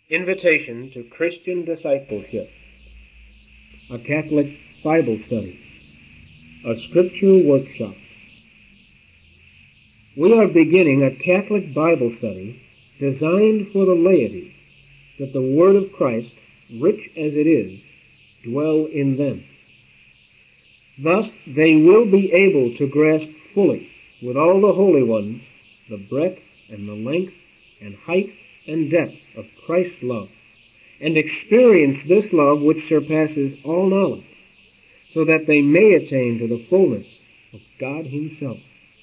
Invitation to Christian Discipleship, a Catholic Bible Study, a Scripture Workshop. We are beginning a Catholic Bible Study designed for the laity, that the Word of Christ, rich as it is, dwell in them. Thus they will be able to grasp fully, with all the holy ones, the breadth and the length and height and depth of Christ's love, and experience this love which surpasses all knowledge, so that they may attain to the fullness of God Himself.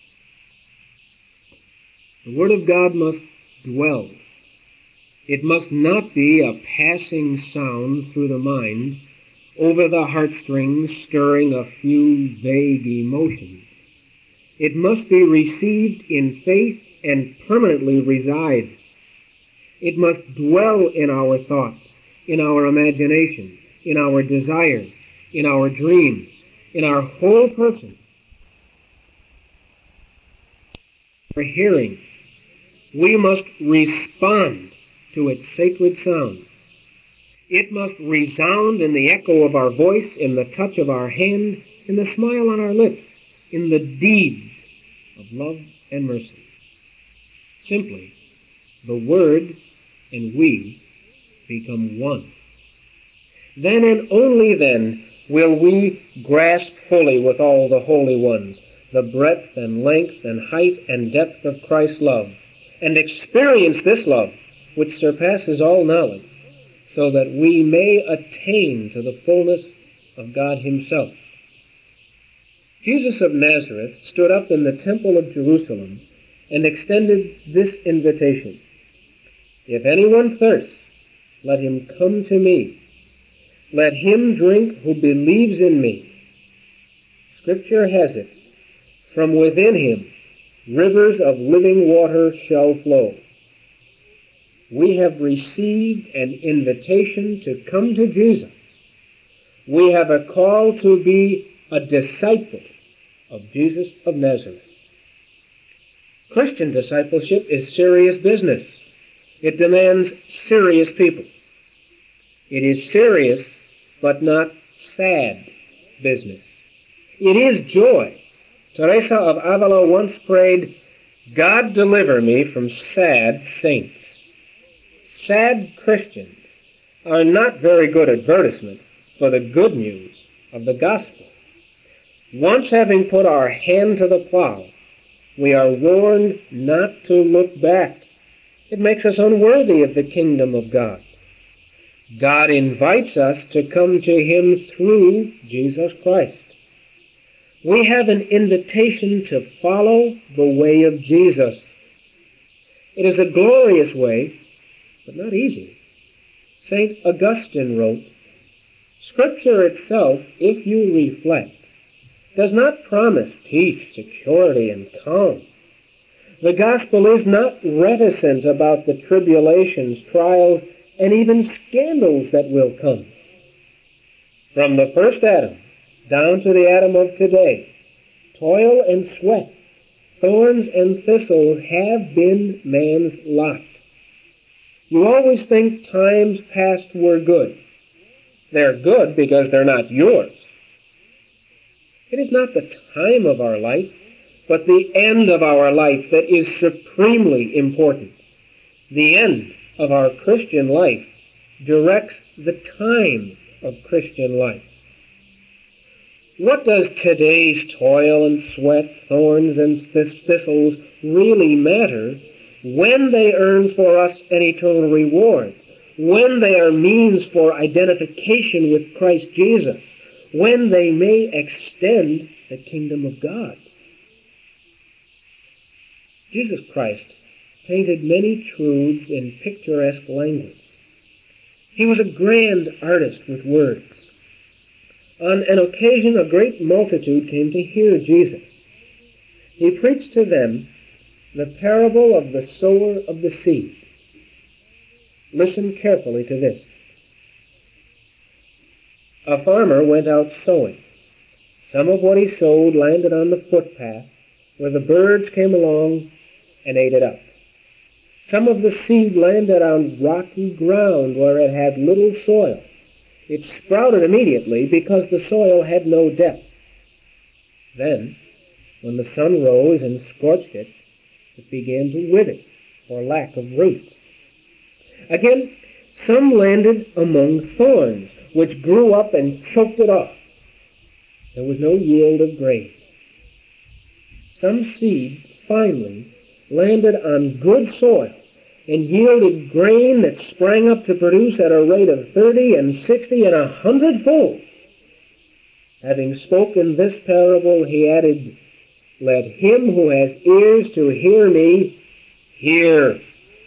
The Word of God must dwell. It must not be a passing sound through the mind, over the heartstrings stirring a few vague emotions. It must be received in faith and permanently reside. It must dwell in our thoughts, in our imagination, in our desires, in our dreams, in our whole person. For hearing, we must respond to its sacred sound. It must resound in the echo of our voice, in the touch of our hand, in the smile on our lips, in the deeds of love and mercy. Simply, the Word and we become one. Then and only then will we grasp fully with all the holy ones the breadth and length and height and depth of Christ's love, and experience this love which surpasses all knowledge, so that we may attain to the fullness of God Himself. Jesus of Nazareth stood up in the temple of Jerusalem and extended this invitation: "If anyone thirsts, let him come to me. Let him drink who believes in me." Scripture has it, "From within him rivers of living water shall flow." We have received an invitation to come to Jesus. We have a call to be a disciple of Jesus of Nazareth. Christian discipleship is serious business. It demands serious people. It is serious, but not sad business. It is joy. Teresa of Avila once prayed, "God deliver me from sad saints." Sad Christians are not very good advertisement for the good news of the gospel. Once having put our hand to the plow, we are warned not to look back. It makes us unworthy of the kingdom of God. God invites us to come to Him through Jesus Christ. We have an invitation to follow the way of Jesus. It is a glorious way, but not easy. St. Augustine wrote, "Scripture itself, if you reflect, does not promise peace, security, and calm. The gospel is not reticent about the tribulations, trials, and even scandals that will come. From the first Adam down to the Adam of today, toil and sweat, thorns and thistles have been man's lot. You always think times past were good. They're good because they're not yours. It is not the time of our life, but the end of our life that is supremely important. The end of our Christian life directs the time of Christian life. What does today's toil and sweat, thorns and thistles really matter when they earn for us an eternal reward, when they are means for identification with Christ Jesus, when they may extend the kingdom of God? Jesus Christ painted many truths in picturesque language. He was a grand artist with words. On an occasion, a great multitude came to hear Jesus. He preached to them the parable of the sower of the seed. Listen carefully to this. A farmer went out sowing. Some of what he sowed landed on the footpath, where the birds came along and ate it up. Some of the seed landed on rocky ground where it had little soil. It sprouted immediately because the soil had no depth. Then, when the sun rose and scorched it, it began to wither for lack of roots. Again, some landed among thorns, which grew up and choked it off. There was no yield of grain. Some seed, finally, landed on good soil and yielded grain that sprang up to produce at a rate of 30 and 60 and 100-fold. Having spoken this parable, he added, "Let him who has ears to hear me hear."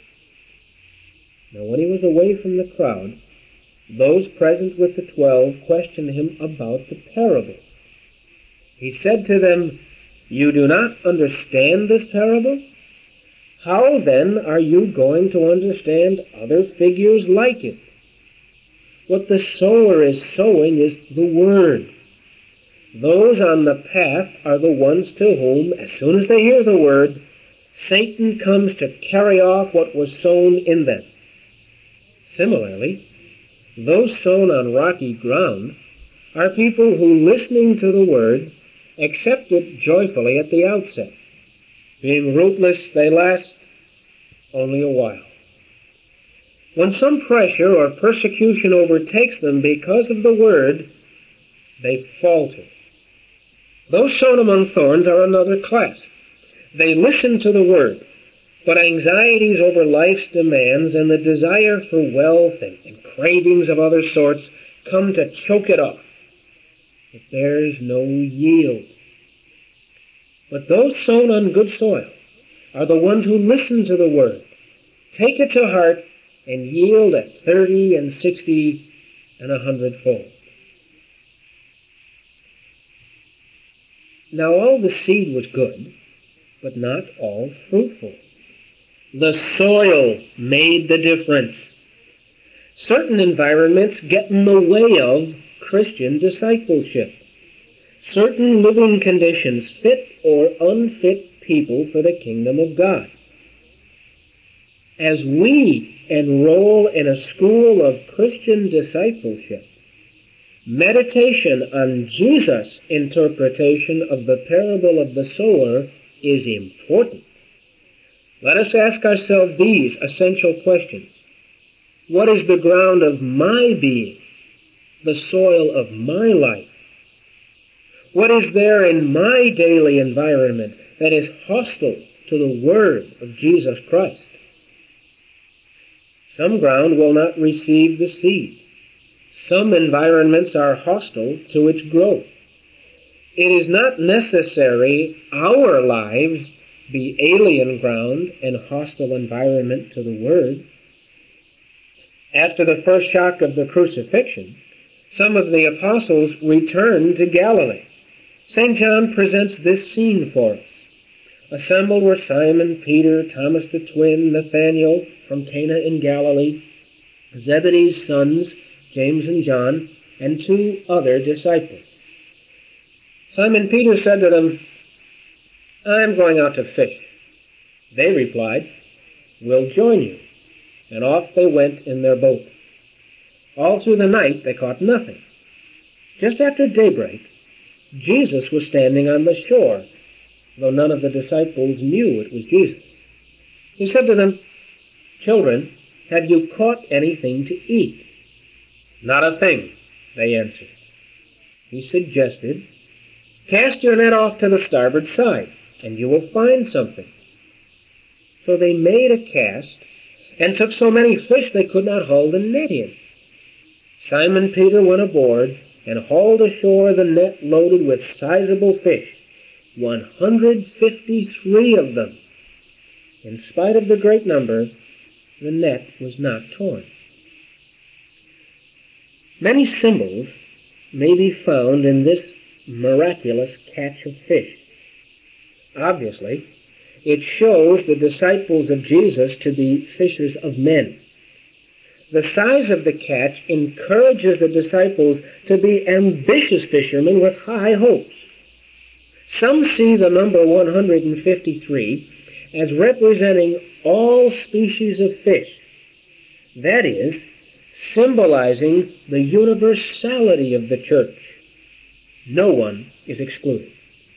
Now when he was away from the crowd, those present with the 12 questioned him about the parable. He said to them, "You do not understand this parable? How then are you going to understand other figures like it? What the sower is sowing is the word. Those on the path are the ones to whom, as soon as they hear the word, Satan comes to carry off what was sown in them. Similarly, those sown on rocky ground are people who, listening to the word, accept it joyfully at the outset. Being rootless, they last only a while. When some pressure or persecution overtakes them because of the word, they falter. Those sown among thorns are another class. They listen to the word, but anxieties over life's demands and the desire for wealth and cravings of other sorts come to choke it off. It bears no yield. But those sown on good soil are the ones who listen to the word, take it to heart, and yield at 30 and 60 and 100-fold. Now all the seed was good, but not all fruitful. The soil made the difference. Certain environments get in the way of Christian discipleship. Certain living conditions fit or unfit people for the kingdom of God. As we enroll in a school of Christian discipleship, meditation on Jesus' interpretation of the parable of the sower is important. Let us ask ourselves these essential questions. What is the ground of my being, the soil of my life? What is there in my daily environment that is hostile to the word of Jesus Christ? Some ground will not receive the seed. Some environments are hostile to its growth. It is not necessary our lives be alien ground and hostile environment to the word. After the first shock of the crucifixion, some of the apostles returned to Galilee. St. John presents this scene for us. Assembled were Simon, Peter, Thomas the twin, Nathanael from Cana in Galilee, Zebedee's sons, James and John, and 2 other disciples. Simon Peter said to them, "I'm going out to fish." They replied, "We'll join you." And off they went in their boat. All through the night they caught nothing. Just after daybreak, Jesus was standing on the shore, though none of the disciples knew it was Jesus. He said to them, "Children, have you caught anything to eat?" "Not a thing," they answered. He suggested, "Cast your net off to the starboard side, and you will find something." So they made a cast, and took so many fish they could not haul the net in. Simon Peter went aboard and hauled ashore the net loaded with sizable fish, 153 of them. In spite of the great number, the net was not torn. Many symbols may be found in this miraculous catch of fish. Obviously, it shows the disciples of Jesus to be fishers of men. The size of the catch encourages the disciples to be ambitious fishermen with high hopes. Some see the number 153 as representing all species of fish. That is, symbolizing the universality of the church. No one is excluded.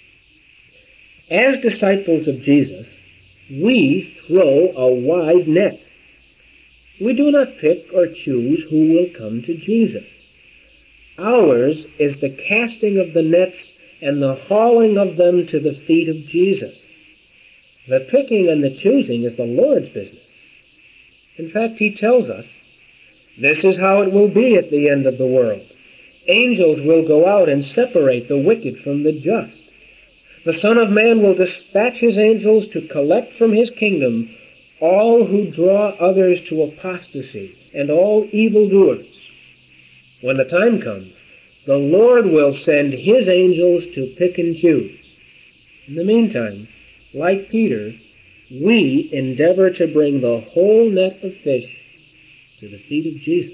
As disciples of Jesus, we throw a wide net. We do not pick or choose who will come to Jesus. Ours is the casting of the nets and the hauling of them to the feet of Jesus. The picking and the choosing is the Lord's business. In fact, he tells us, this is how it will be at the end of the world. Angels will go out and separate the wicked from the just. The Son of Man will dispatch his angels to collect from his kingdom all who draw others to apostasy and all evildoers. When the time comes, the Lord will send his angels to pick and choose. In the meantime, like Peter, we endeavor to bring the whole net of fish to the feet of Jesus.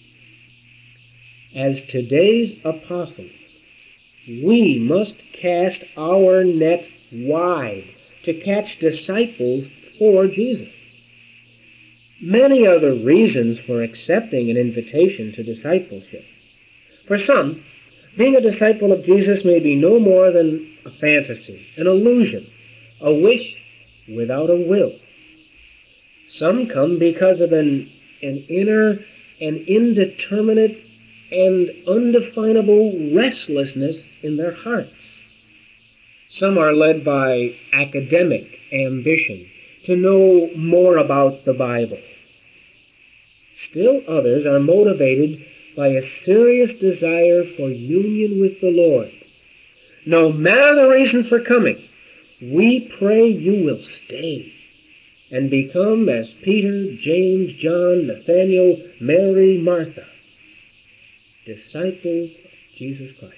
As today's apostles, we must cast our net wide to catch disciples for Jesus. Many are the reasons for accepting an invitation to discipleship. For some, being a disciple of Jesus may be no more than a fantasy, an illusion, a wish without a will. Some come because of an inner and indeterminate and undefinable restlessness in their hearts. Some are led by academic ambition to know more about the Bible. Still others are motivated by a serious desire for union with the Lord. No matter the reason for coming, we pray you will stay and become as Peter, James, John, Nathaniel, Mary, Martha, disciples of Jesus Christ.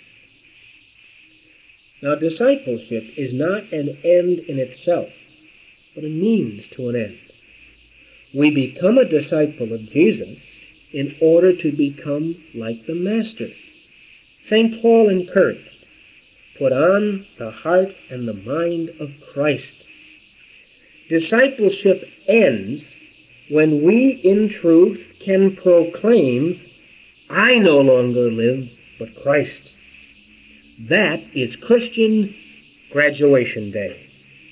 Now, discipleship is not an end in itself, but a means to an end. We become a disciple of Jesus in order to become like the Master. St. Paul encouraged, put on the heart and the mind of Christ. Discipleship ends when we in truth can proclaim, I no longer live, but Christ. That is Christian graduation day.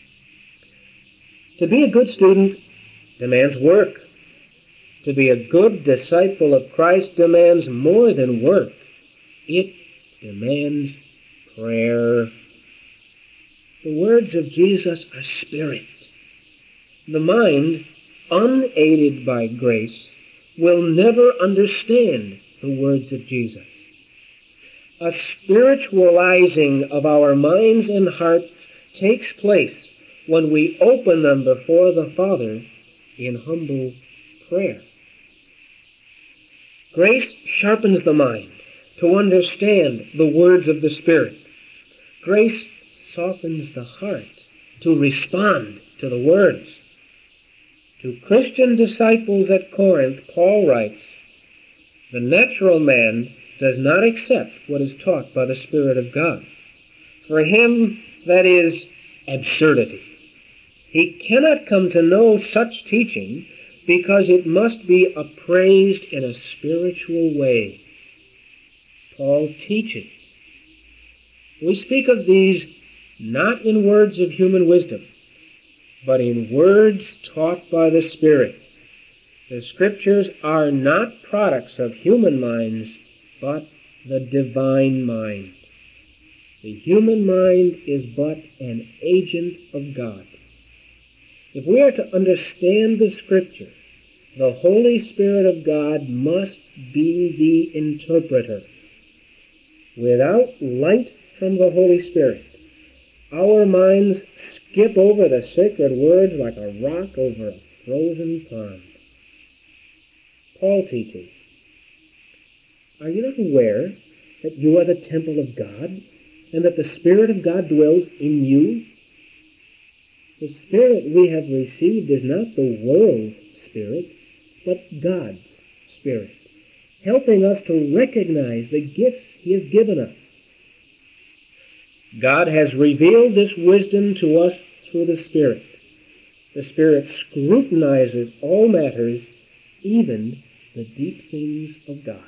To be a good student demands work. To be a good disciple of Christ demands more than work. It demands prayer. The words of Jesus are spirit. The mind, unaided by grace, will never understand the words of Jesus. A spiritualizing of our minds and hearts takes place when we open them before the Father in humble prayer. Grace sharpens the mind to understand the words of the Spirit. Grace softens the heart to respond to the words. To Christian disciples at Corinth, Paul writes, the natural man does not accept what is taught by the Spirit of God. For him, that is absurdity. He cannot come to know such teaching because it must be appraised in a spiritual way. Paul teaches. We speak of these not in words of human wisdom, but in words taught by the Spirit. The Scriptures are not products of human minds, but the divine mind. The human mind is but an agent of God. If we are to understand the Scripture, the Holy Spirit of God must be the interpreter. Without light from the Holy Spirit, our minds skip over the sacred words like a rock over a frozen pond. Paul teaches, are you not aware that you are the temple of God and that the Spirit of God dwells in you? The Spirit we have received is not the world's spirit, but God's Spirit, helping us to recognize the gifts He has given us. God has revealed this wisdom to us through the Spirit. The Spirit scrutinizes all matters, even the deep things of God.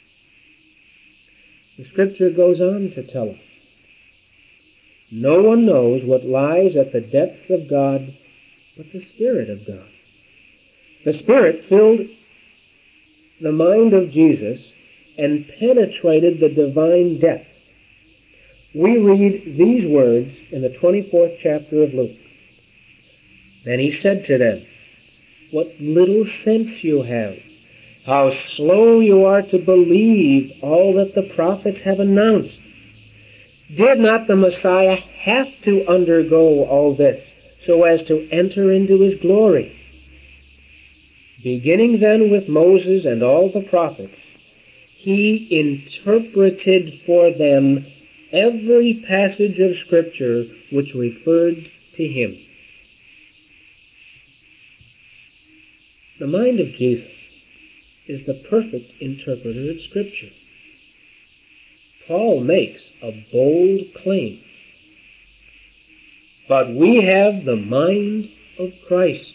The Scripture goes on to tell us, no one knows what lies at the depths of God but the Spirit of God. The Spirit filled the mind of Jesus and penetrated the divine depth. We read these words in the 24th chapter of Luke. Then he said to them, "What little sense you have! How slow you are to believe all that the prophets have announced! Did not the Messiah have to undergo all this so as to enter into his glory? Beginning then with Moses and all the prophets, he interpreted for them every passage of Scripture which referred to him." The mind of Jesus is the perfect interpreter of Scripture. Paul makes a bold claim. But we have the mind of Christ.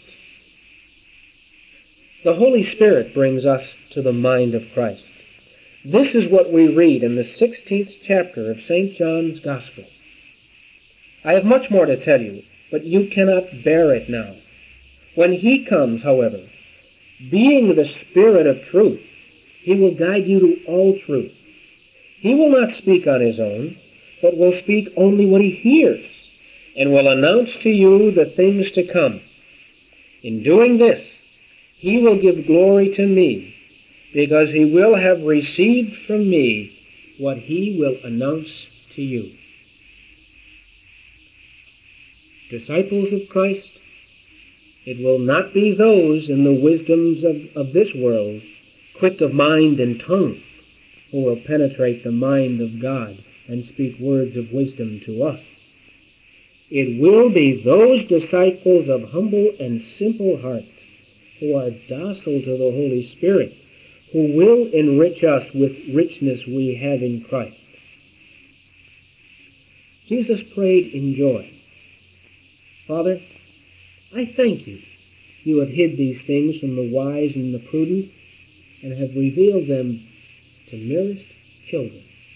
The Holy Spirit brings us to the mind of Christ. This is what we read in the 16th chapter of St. John's Gospel. I have much more to tell you, but you cannot bear it now. When he comes, however, being the Spirit of truth, he will guide you to all truth. He will not speak on his own, but will speak only what he hears, and will announce to you the things to come. In doing this, he will give glory to me, because he will have received from me what he will announce to you. Disciples of Christ, it will not be those in the wisdoms of this world, quick of mind and tongue, who will penetrate the mind of God and speak words of wisdom to us. It will be those disciples of humble and simple hearts who are docile to the Holy Spirit, who will enrich us with richness we have in Christ. Jesus prayed in joy, "Father, I thank you. You have hid these things from the wise and the prudent, and have revealed them to merest children."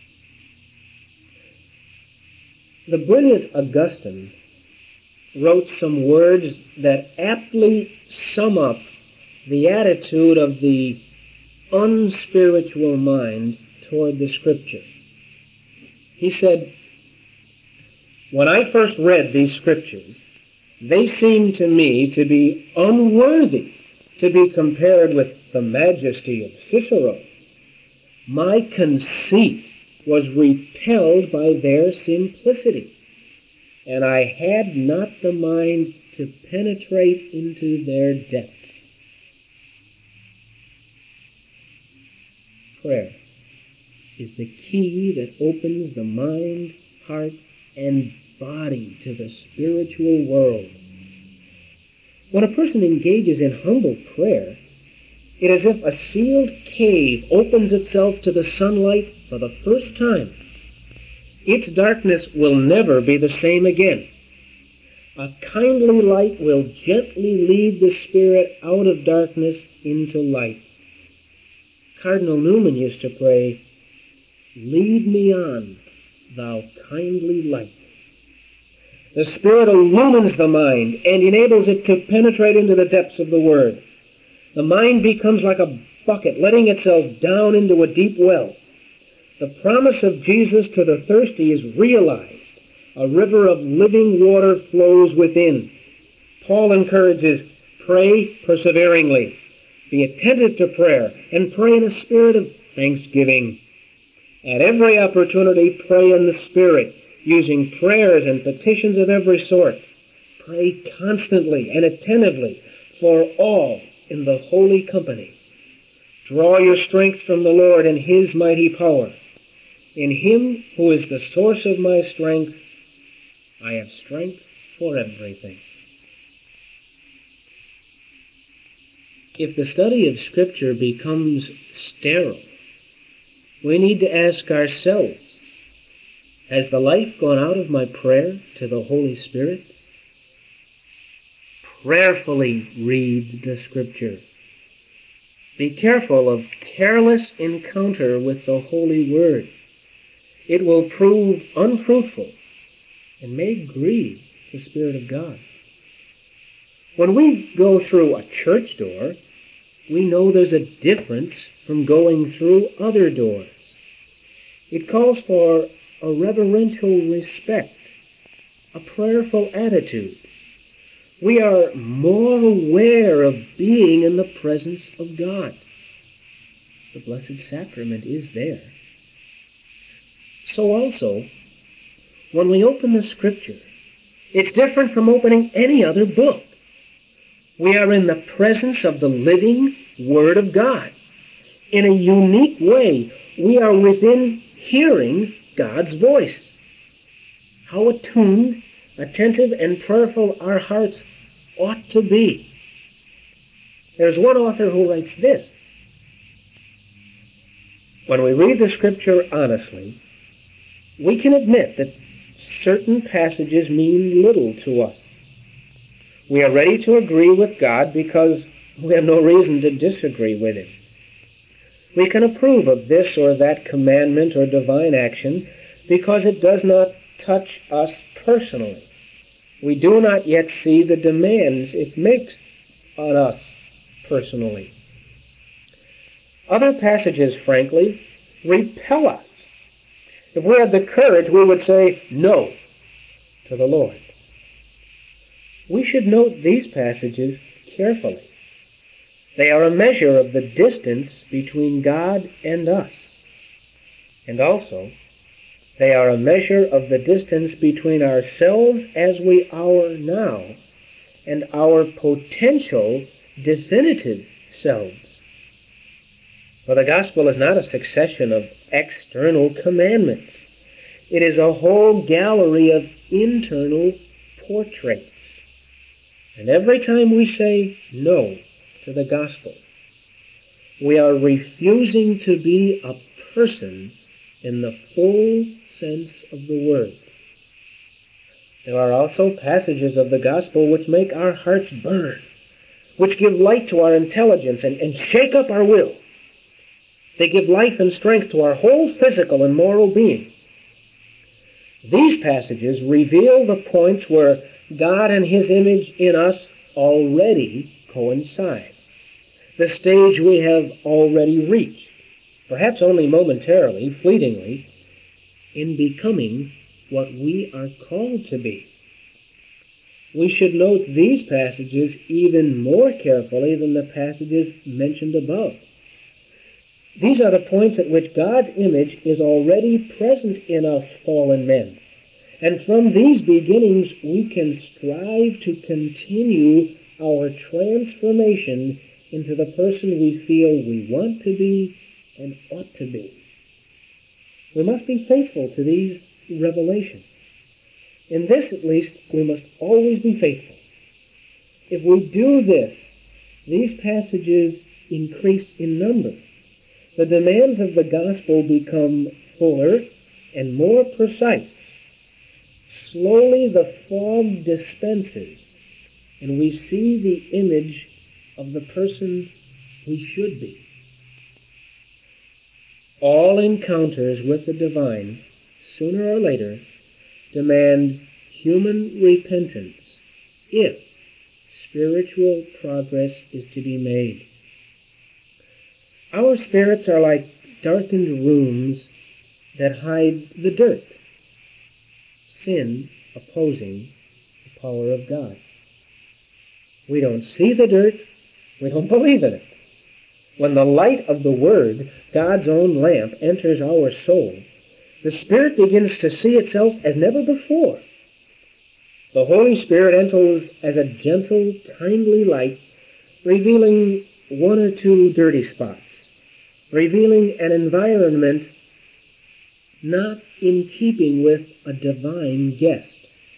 The brilliant Augustine wrote some words that aptly sum up the attitude of the unspiritual mind toward the Scripture. He said, "When I first read these Scriptures, they seemed to me to be unworthy to be compared with the majesty of Cicero. My conceit was repelled by their simplicity, and I had not the mind to penetrate into their depths." Prayer is the key that opens the mind, heart, and body to the spiritual world. When a person engages in humble prayer, it is as if a sealed cave opens itself to the sunlight for the first time. Its darkness will never be the same again. A kindly light will gently lead the spirit out of darkness into light. Cardinal Newman used to pray, "Lead me on, thou kindly light." The Spirit illumines the mind and enables it to penetrate into the depths of the Word. The mind becomes like a bucket letting itself down into a deep well. The promise of Jesus to the thirsty is realized. A river of living water flows within. Paul encourages, "Pray perseveringly. Be attentive to prayer, and pray in a spirit of thanksgiving. At every opportunity, pray in the Spirit, using prayers and petitions of every sort. Pray constantly and attentively for all in the holy company. Draw your strength from the Lord and his mighty power. In him who is the source of my strength, I have strength for everything." If the study of Scripture becomes sterile, we need to ask ourselves, has the life gone out of my prayer to the Holy Spirit? prayerfully read the Scripture. Be careful of careless encounter with the Holy Word. It will prove unfruitful and may grieve the Spirit of God. When we go through a church door, we know there's a difference from going through other doors. It calls for a reverential respect, a prayerful attitude. We are more aware of being in the presence of God. The Blessed Sacrament is there. So also, when we open the Scripture, it's different from opening any other book. We are in the presence of the living Word of God. In a unique way, we are within hearing God's voice. How attuned, attentive, and prayerful our hearts ought to be. There's one author who writes this: when we read the Scripture honestly, we can admit that certain passages mean little to us. We are ready to agree with God because we have no reason to disagree with Him. We can approve of this or that commandment or divine action because it does not touch us personally. We do not yet see the demands it makes on us personally. Other passages, frankly, repel us. If we had the courage, we would say no to the Lord. We should note these passages carefully. They are a measure of the distance between God and us. And also, they are a measure of the distance between ourselves as we are now and our potential definitive selves. For the gospel is not a succession of external commandments. It is a whole gallery of internal portraits. And every time we say no to the gospel, we are refusing to be a person in the full sense of the word. There are also passages of the gospel which make our hearts burn, which give light to our intelligence and shake up our will. They give life and strength to our whole physical and moral being. These passages reveal the points where God and His image in us already coincide, the stage we have already reached, perhaps only momentarily, fleetingly, in becoming what we are called to be. We should note these passages even more carefully than the passages mentioned above. These are the points at which God's image is already present in us fallen men. And from these beginnings, we can strive to continue our transformation into the person we feel we want to be and ought to be. We must be faithful to these revelations. In this, at least, we must always be faithful. If we do this, these passages increase in number. The demands of the gospel become fuller and more precise. Slowly the fog dispenses, and we see the image of the person we should be. All encounters with the divine, sooner or later, demand human repentance if spiritual progress is to be made. Our spirits are like darkened rooms that hide the dirt, sin opposing the power of God. We don't see the dirt, we don't believe in it. When the light of the Word, God's own lamp, enters our soul, the Spirit begins to see itself as never before. The Holy Spirit enters as a gentle, kindly light, revealing one or two dirty spots, revealing an environment not in keeping with a divine guest.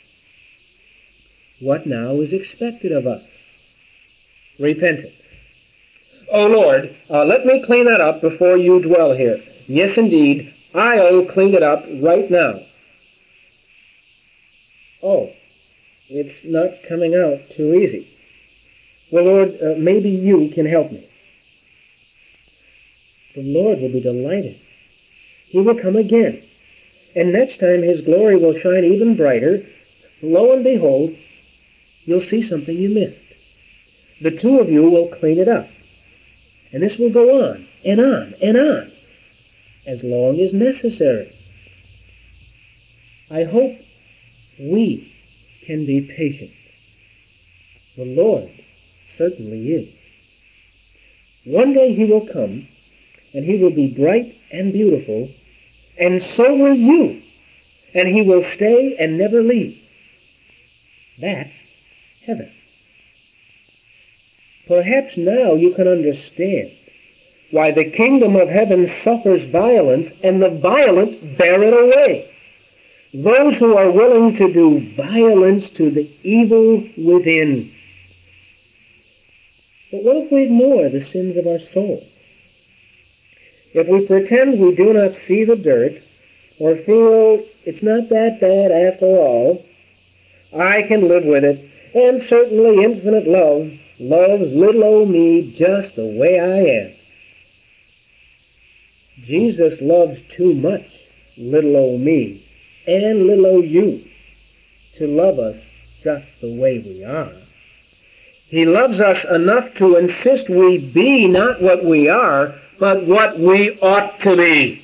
What now is expected of us? Repentance. Oh Lord, let me clean that up before you dwell here. Yes, indeed, I'll clean it up right now. Oh, it's not coming out too easy. Well, Lord, maybe you can help me. The Lord will be delighted. He will come again. And next time his glory will shine even brighter. Lo and behold, you'll see something you missed. The two of you will clean it up. And this will go on and on and on, as long as necessary. I hope we can be patient. The Lord certainly is. One day he will come, and he will be bright and beautiful, and so will you, and he will stay and never leave. That's heaven. Perhaps now you can understand why the kingdom of heaven suffers violence, and the violent bear it away. Those who are willing to do violence to the evil within. But what if we ignore the sins of our soul? If we pretend we do not see the dirt, or feel it's not that bad after all, I can live with it, and certainly infinite love loves little old me just the way I am. Jesus loves too much little old me and little old you to love us just the way we are. He loves us enough to insist we be not what we are, but what we ought to be.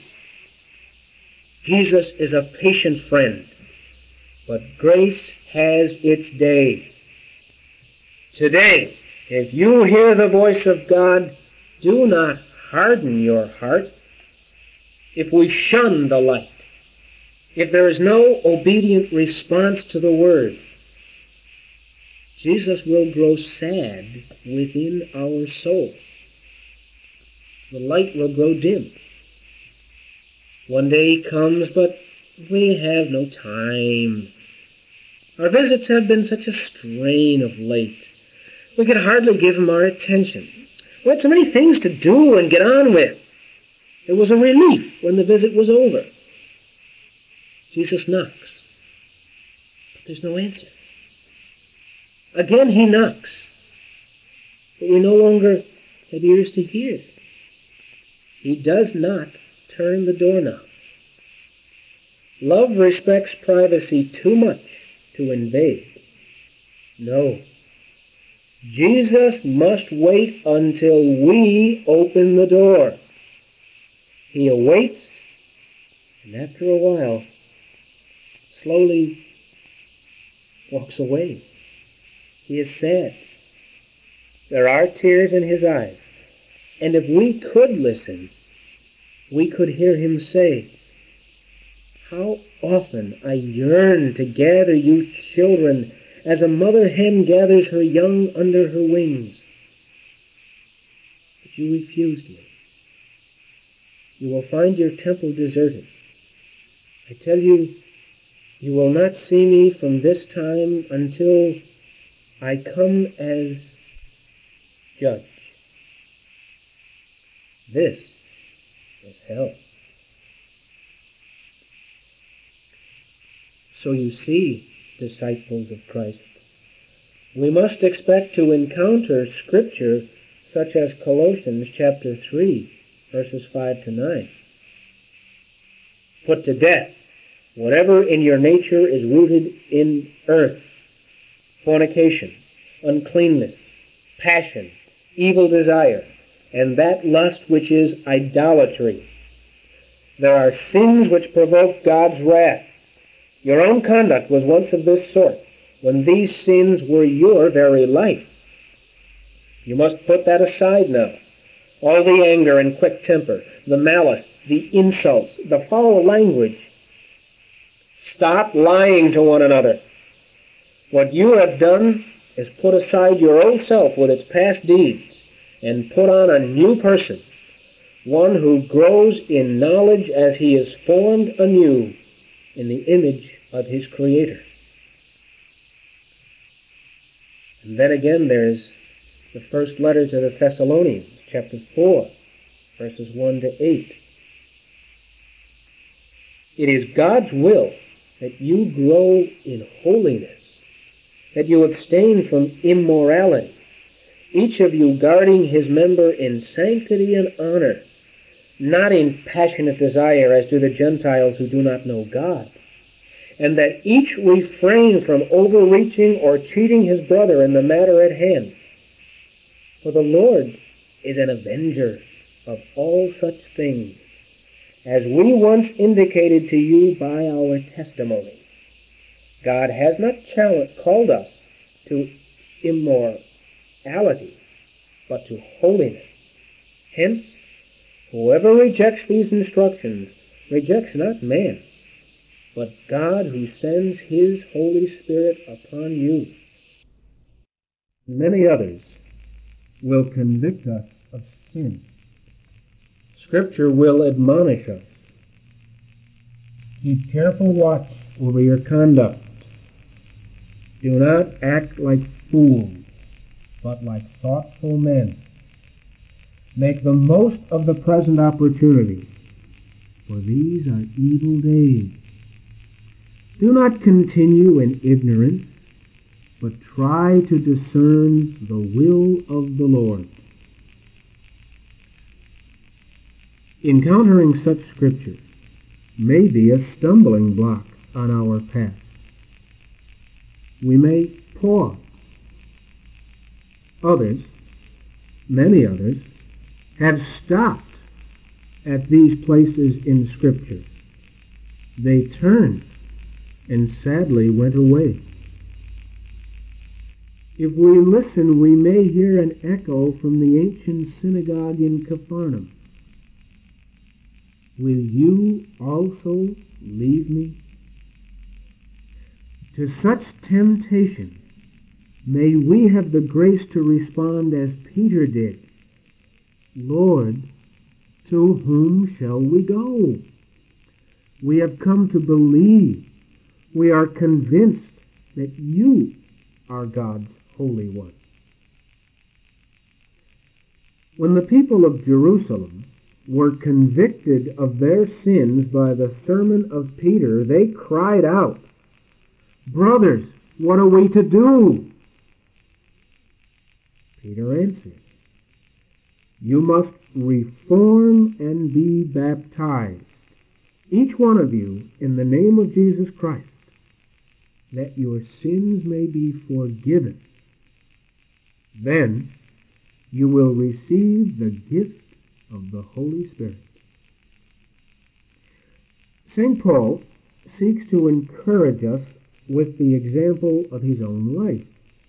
Jesus is a patient friend, but grace has its day. Today, if you hear the voice of God, do not harden your heart. If we shun the light, if there is no obedient response to the word, Jesus will grow sad within our soul. The light will grow dim. One day comes, but we have no time. Our visits have been such a strain of late. We could hardly give him our attention. We had so many things to do and get on with. It was a relief when the visit was over. Jesus knocks, but there's no answer. Again he knocks, but we no longer have ears to hear. He does not turn the doorknob. Love respects privacy too much to invade. No. Jesus must wait until we open the door. He awaits, and after a while, slowly walks away. He is sad. There are tears in his eyes. And if we could listen, we could hear him say, "How often I yearn to gather you children as a mother hen gathers her young under her wings. But you refused me. You will find your temple deserted. I tell you, you will not see me from this time until I come as judge." This is hell. So you see, disciples of Christ, we must expect to encounter Scripture such as Colossians chapter 3, verses 5 to 9. Put to death whatever in your nature is rooted in earth: fornication, uncleanness, passion, evil desire, and that lust which is idolatry. There are sins which provoke God's wrath. Your own conduct was once of this sort, when these sins were your very life. You must put that aside now. All the anger and quick temper, the malice, the insults, the foul language. Stop lying to one another. What you have done is put aside your old self with its past deeds and put on a new person, one who grows in knowledge as he is formed anew in the image of his Creator. And then again there's the first letter to the Thessalonians, chapter 4, verses 1 to 8. It is God's will that you grow in holiness, that you abstain from immorality, each of you guarding his member in sanctity and honor, not in passionate desire as do the Gentiles who do not know God, and that each refrain from overreaching or cheating his brother in the matter at hand. For the Lord is an avenger of all such things, as we once indicated to you by our testimony. God has not called us to immorality, but to holiness. Hence, whoever rejects these instructions rejects not man, but God who sends his Holy Spirit upon you. Many others will convict us of sin. Scripture will admonish us. Keep careful watch over your conduct. Do not act like fools, but like thoughtful men. Make the most of the present opportunity, for these are evil days. Do not continue in ignorance, but try to discern the will of the Lord. Encountering such scripture may be a stumbling block on our path. We may pause. Others, many others, have stopped at these places in Scripture. They turned and sadly went away. If we listen, we may hear an echo from the ancient synagogue in Capharnaum. Will you also leave me? To such temptation, may we have the grace to respond as Peter did. Lord, to whom shall we go? We have come to believe. We are convinced that you are God's Holy One. When the people of Jerusalem were convicted of their sins by the sermon of Peter, they cried out, "Brothers, what are we to do?" Peter answered, "You must reform and be baptized, each one of you, in the name of Jesus Christ, that your sins may be forgiven. Then you will receive the gift of the Holy Spirit." St. Paul seeks to encourage us with the example of his own life.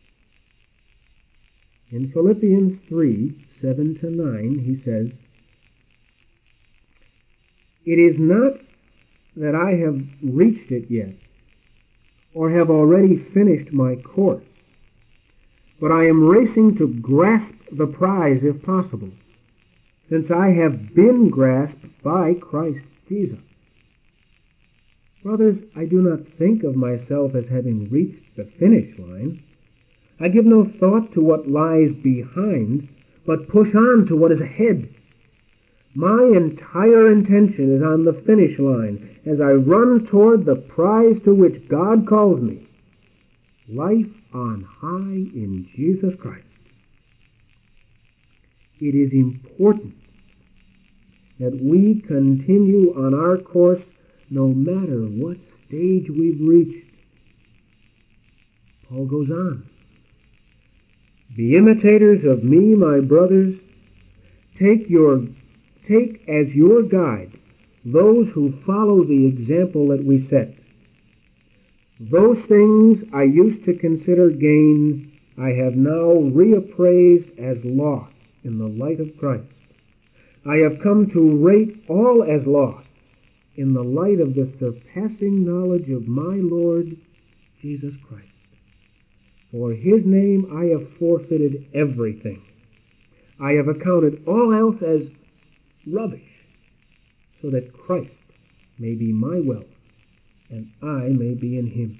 In Philippians 3:7-9, he says, "It is not that I have reached it yet, or have already finished my course, but I am racing to grasp the prize if possible, since I have been grasped by Christ Jesus. Brothers, I do not think of myself as having reached the finish line. I give no thought to what lies behind, but push on to what is ahead. My entire intention is on the finish line as I run toward the prize to which God calls me, life on high in Jesus Christ." It is important that we continue on our course no matter what stage we've reached. Paul goes on, "Be imitators of me, my brothers. Take as your guide those who follow the example that we set. Those things I used to consider gain, I have now reappraised as loss in the light of Christ. I have come to rate all as loss in the light of the surpassing knowledge of my Lord Jesus Christ. For his name I have forfeited everything. I have accounted all else as rubbish, so that Christ may be my wealth, and I may be in him."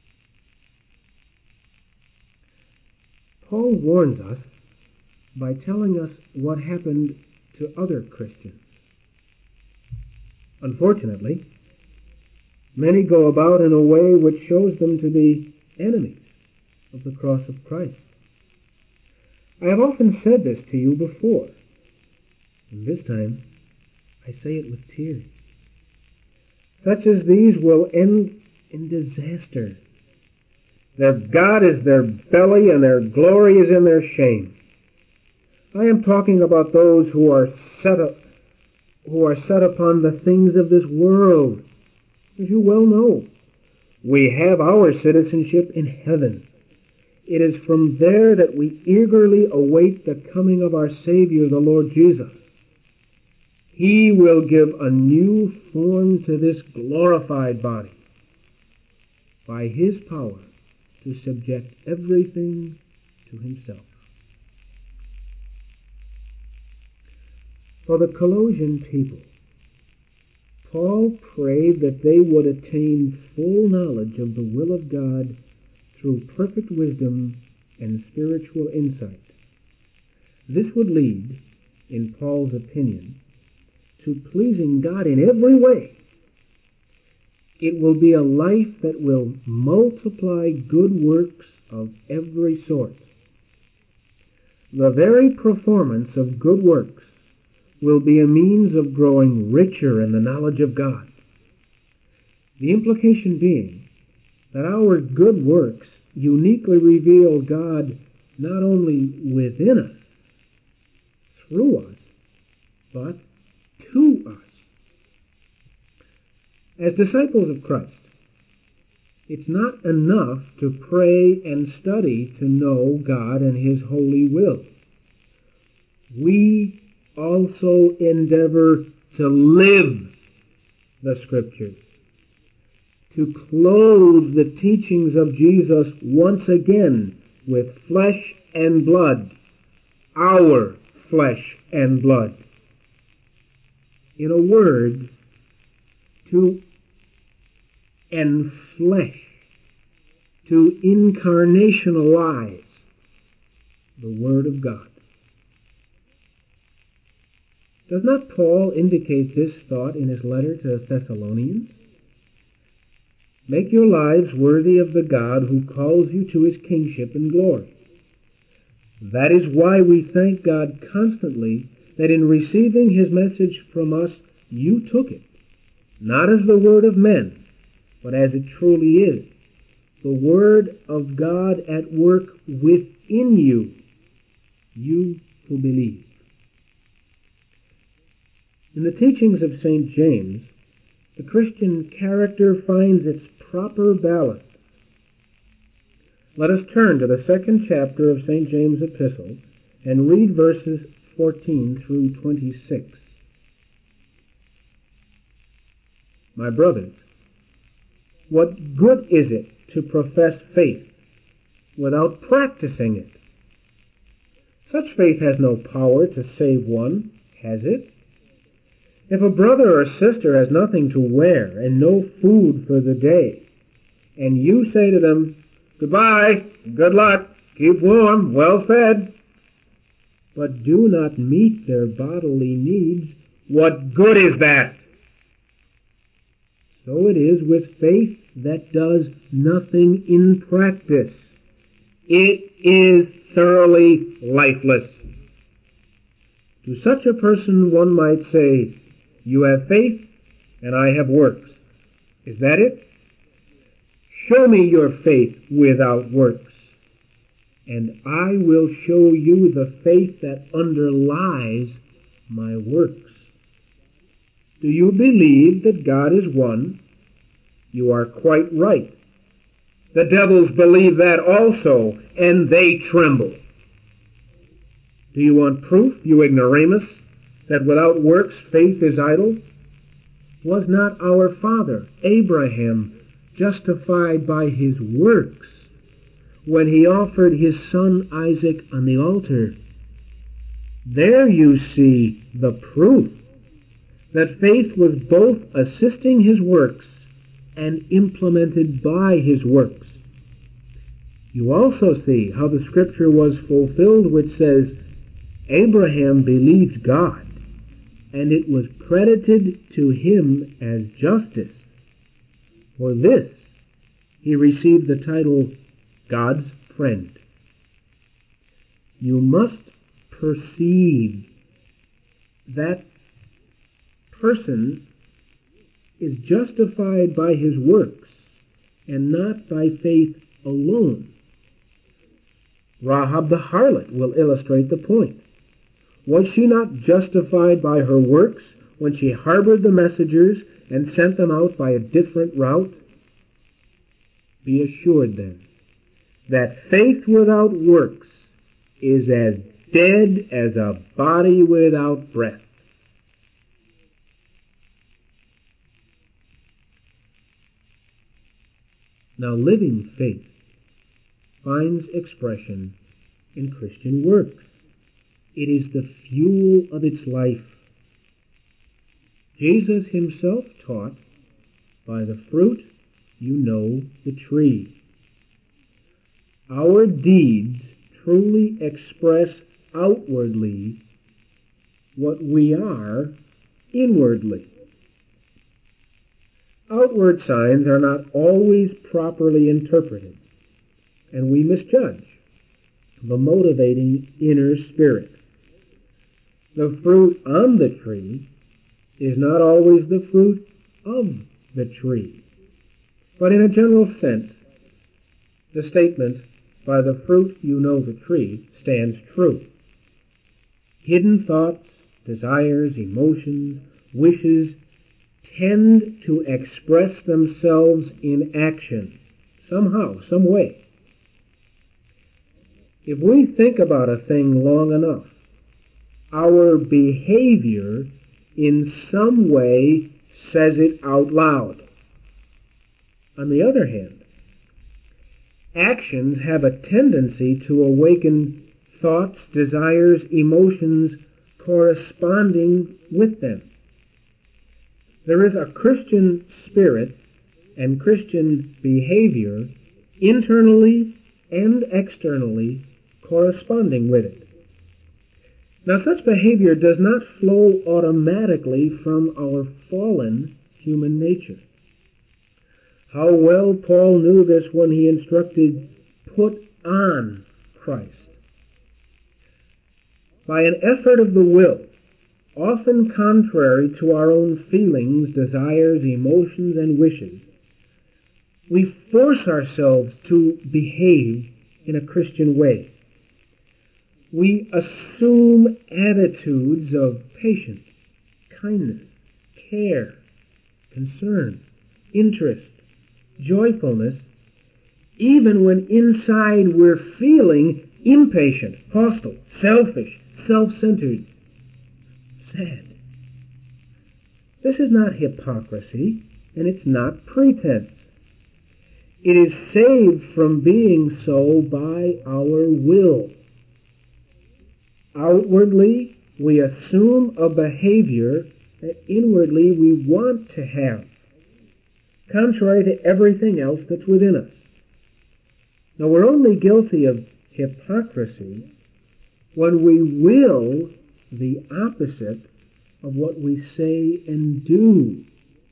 Paul warns us by telling us what happened to other Christians. Unfortunately, many go about in a way which shows them to be enemies of the cross of Christ. I have often said this to you before, and this time I say it with tears. Such as these will end in disaster. Their God is their belly, and their glory is in their shame. I am talking about those who are set upon the things of this world. As you well know, we have our citizenship in heaven. It is from there that we eagerly await the coming of our Savior, the Lord Jesus. He will give a new form to this glorified body by His power to subject everything to Himself. For the Colossian people, Paul prayed that they would attain full knowledge of the will of God through perfect wisdom and spiritual insight. This would lead, in Paul's opinion, to pleasing God in every way. It will be a life that will multiply good works of every sort. The very performance of good works will be a means of growing richer in the knowledge of God. The implication being that our good works uniquely reveal God not only within us, through us, but to us. As disciples of Christ, it's not enough to pray and study to know God and His holy will. We also endeavor to live the Scriptures, to clothe the teachings of Jesus once again with flesh and blood, our flesh and blood. In a word, to enflesh, to incarnationalize the Word of God. Does not Paul indicate this thought in his letter to the Thessalonians? Make your lives worthy of the God who calls you to His kingship and glory. That is why we thank God constantly that in receiving His message from us, you took it, not as the word of men, but as it truly is, the Word of God at work within you, you who believe. In the teachings of St. James, the Christian character finds its proper balance. Let us turn to the second chapter of St. James' epistle and read verses 14 through 26. My brothers, what good is it to profess faith without practicing it? Such faith has no power to save one, has it? If a brother or sister has nothing to wear and no food for the day, and you say to them, "Goodbye, good luck, keep warm, well fed," but do not meet their bodily needs, what good is that? So it is with faith that does nothing in practice. It is thoroughly lifeless. To such a person one might say, "You have faith, and I have works." Is that it? Show me your faith without works, and I will show you the faith that underlies my works. Do you believe that God is one? You are quite right. The devils believe that also, and they tremble. Do you want proof, you ignoramus, that without works faith is idle? Was not our father Abraham justified by his works when he offered his son Isaac on the altar? There you see the proof that faith was both assisting his works and implemented by his works. You also see how the scripture was fulfilled which says, "Abraham believed God, and it was credited to him as justice. For this he received the title God's friend." You must perceive that person is justified by his works and not by faith alone. Rahab the harlot will illustrate the point. Was she not justified by her works when she harbored the messengers and sent them out by a different route? Be assured, then, that faith without works is as dead as a body without breath. Now, living faith finds expression in Christian works. It is the fuel of its life. Jesus himself taught, "By the fruit you know the tree." Our deeds truly express outwardly what we are inwardly. Outward signs are not always properly interpreted, and we misjudge the motivating inner spirit. The fruit on the tree is not always the fruit of the tree. But in a general sense, the statement, "By the fruit you know the tree," stands true. Hidden thoughts, desires, emotions, wishes tend to express themselves in action, somehow, some way. If we think about a thing long enough, our behavior in some way says it out loud. On the other hand, actions have a tendency to awaken thoughts, desires, emotions corresponding with them. There is a Christian spirit and Christian behavior internally and externally corresponding with it. Now, such behavior does not flow automatically from our fallen human nature. How well Paul knew this when he instructed, "Put on Christ." By an effort of the will, often contrary to our own feelings, desires, emotions, and wishes, we force ourselves to behave in a Christian way. We assume attitudes of patience, kindness, care, concern, interest, joyfulness, even when inside we're feeling impatient, hostile, selfish, self-centered, sad. This is not hypocrisy, and it's not pretense. It is saved from being so by our will. Outwardly, we assume a behavior that inwardly we want to have, contrary to everything else that's within us. Now, we're only guilty of hypocrisy when we will the opposite of what we say and do.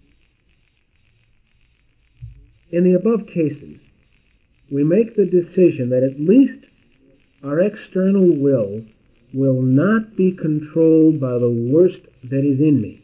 In the above cases, we make the decision that at least our external will not be controlled by the worst that is in me.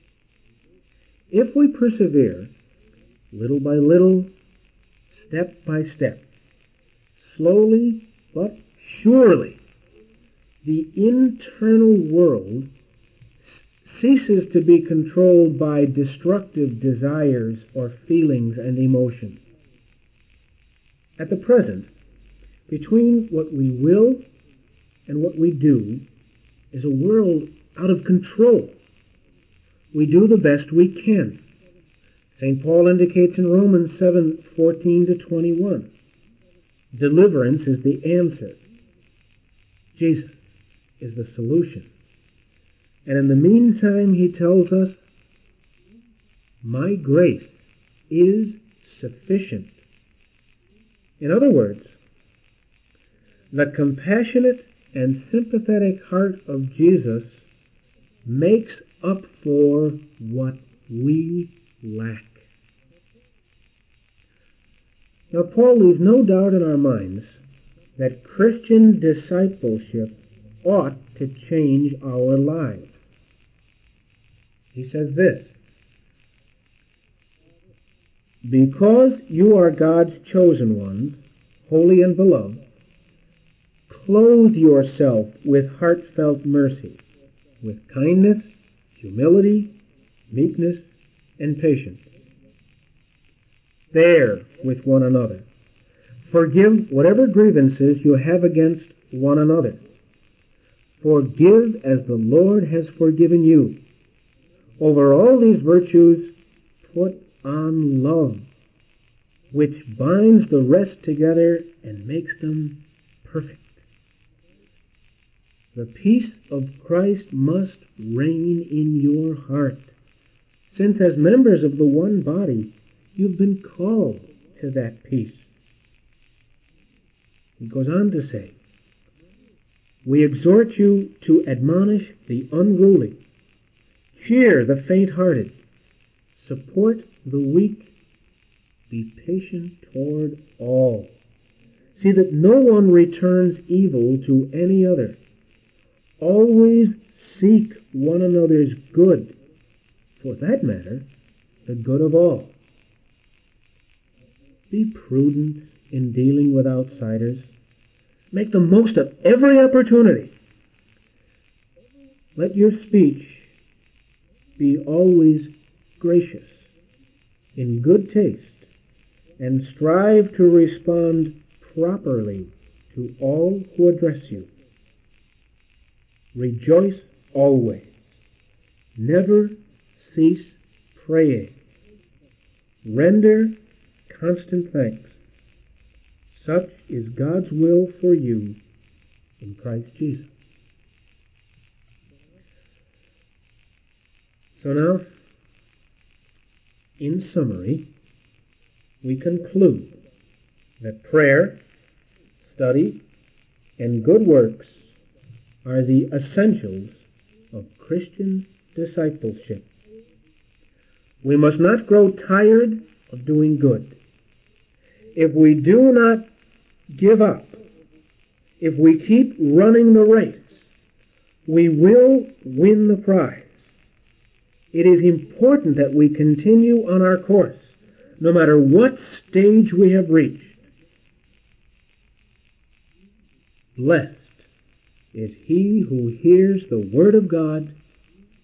If we persevere, little by little, step by step, slowly but surely, the internal world ceases to be controlled by destructive desires or feelings and emotions. At the present, between what we will and what we do is a world out of control. We do the best we can. St. Paul indicates in Romans 7:14-21, deliverance is the answer. Jesus is the solution. And in the meantime, he tells us, "My grace is sufficient." In other words, the compassionate and sympathetic heart of Jesus makes up for what we lack. Now, Paul leaves no doubt in our minds that Christian discipleship ought to change our lives. He says this, "Because you are God's chosen ones, holy and beloved, clothe yourself with heartfelt mercy, with kindness, humility, meekness, and patience. Bear with one another. Forgive whatever grievances you have against one another. Forgive as the Lord has forgiven you. Over all these virtues, put on love, which binds the rest together and makes them perfect." The peace of Christ must reign in your heart, since as members of the one body, you've been called to that peace. He goes on to say, "We exhort you to admonish the unruly, cheer the faint-hearted, support the weak, be patient toward all. See that no one returns evil to any other. Always seek one another's good, for that matter, the good of all. Be prudent in dealing with outsiders. Make the most of every opportunity. Let your speech be always gracious, in good taste, and strive to respond properly to all who address you. Rejoice always. Never cease praying. Render constant thanks. Such is God's will for you in Christ Jesus." So now, in summary, we conclude that prayer, study, and good works are the essentials of Christian discipleship. We must not grow tired of doing good. If we do not give up, if we keep running the race, we will win the prize. It is important that we continue on our course, no matter what stage we have reached. Blessed is he who hears the word of God